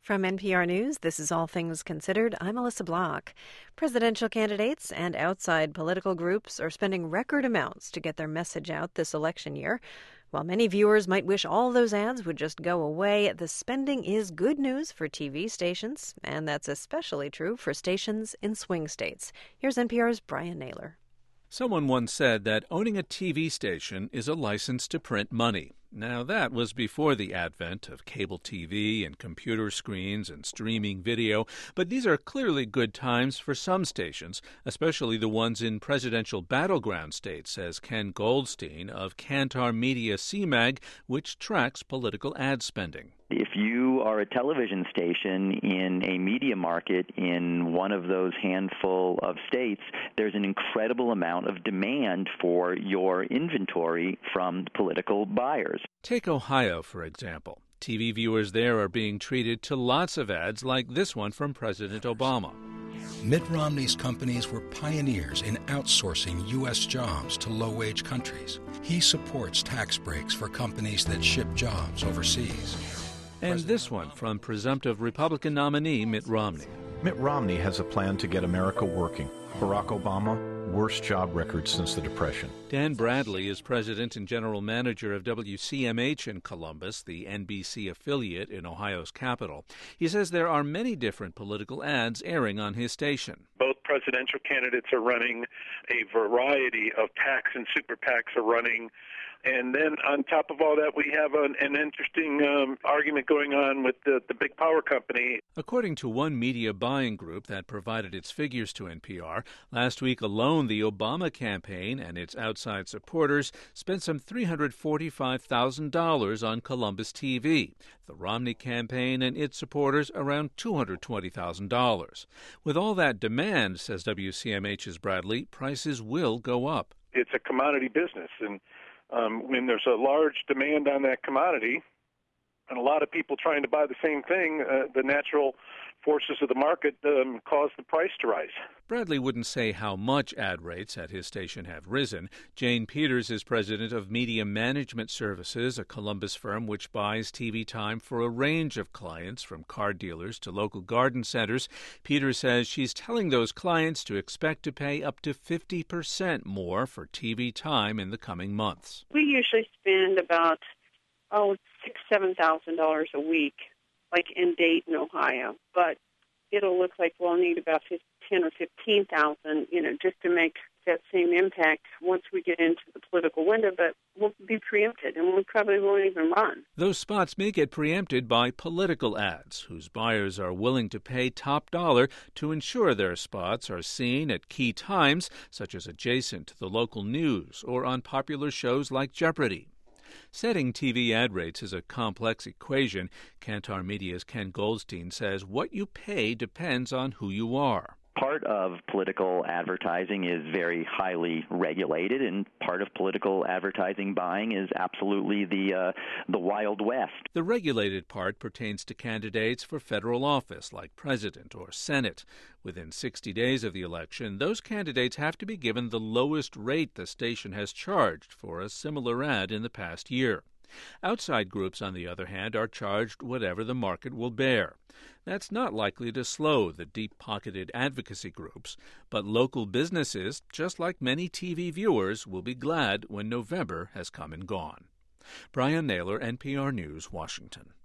From NPR News, this is All Things Considered. I'm Melissa Block. Presidential candidates and outside political groups are spending record amounts to get their message out this election year. While many viewers might wish all those ads would just go away, the spending is good news for TV stations, and that's especially true for stations in swing states. Here's NPR's Brian Naylor. Someone once said that owning a TV station is a license to print money. Now, that was before the advent of cable TV and computer screens and streaming video, but these are clearly good times for some stations, especially the ones in presidential battleground states, says Ken Goldstein of Kantar Media CMAG, which tracks political ad spending. If you are a television station in a media market in one of those handful of states, there's an incredible amount of demand for your inventory from political buyers. Take Ohio, for example. TV viewers there are being treated to lots of ads like this one from President Obama. Mitt Romney's companies were pioneers in outsourcing U.S. jobs to low-wage countries. He supports tax breaks for companies that ship jobs overseas. And this one from presumptive Republican nominee Mitt Romney. Mitt Romney has a plan to get America working. Barack Obama, worst job record since the Depression. Dan Bradley is president and general manager of WCMH in Columbus, the NBC affiliate in Ohio's capital. He says there are many different political ads airing on his station. Both presidential candidates are running. A variety of PACs and super PACs are running. And then on top of all that, we have an interesting argument going on with the big power company. According to one media buying group that provided its figures to NPR, last week alone the Obama campaign and its outside supporters spent some $345,000 on Columbus TV. The Romney campaign and its supporters around $220,000. With all that demand, says WCMH's Bradley, prices will go up. It's a commodity business, and when there's a large demand on that commodity and a lot of people trying to buy the same thing, the natural forces of the market cause the price to rise. Bradley wouldn't say how much ad rates at his station have risen. Jane Peters is president of Media Management Services, a Columbus firm which buys TV time for a range of clients, from car dealers to local garden centers. Peters says she's telling those clients to expect to pay up to 50% more for TV time in the coming months. We usually spend about $6,000-7,000 a week, like in Dayton, Ohio. But it'll look like we'll need about $10,000 or $15,000, just to make that same impact once we get into the political window. But we'll be preempted, and we probably won't even run. Those spots may get preempted by political ads, whose buyers are willing to pay top dollar to ensure their spots are seen at key times, such as adjacent to the local news or on popular shows like Jeopardy! Setting TV ad rates is a complex equation. Kantar Media's Ken Goldstein says what you pay depends on who you are. Part of political advertising is very highly regulated, and part of political advertising buying is absolutely the Wild West. The regulated part pertains to candidates for federal office, like president or Senate. Within 60 days of the election, those candidates have to be given the lowest rate the station has charged for a similar ad in the past year. Outside groups, on the other hand, are charged whatever the market will bear. That's not likely to slow the deep-pocketed advocacy groups, but local businesses, just like many TV viewers, will be glad when November has come and gone. Brian Naylor, NPR News, Washington.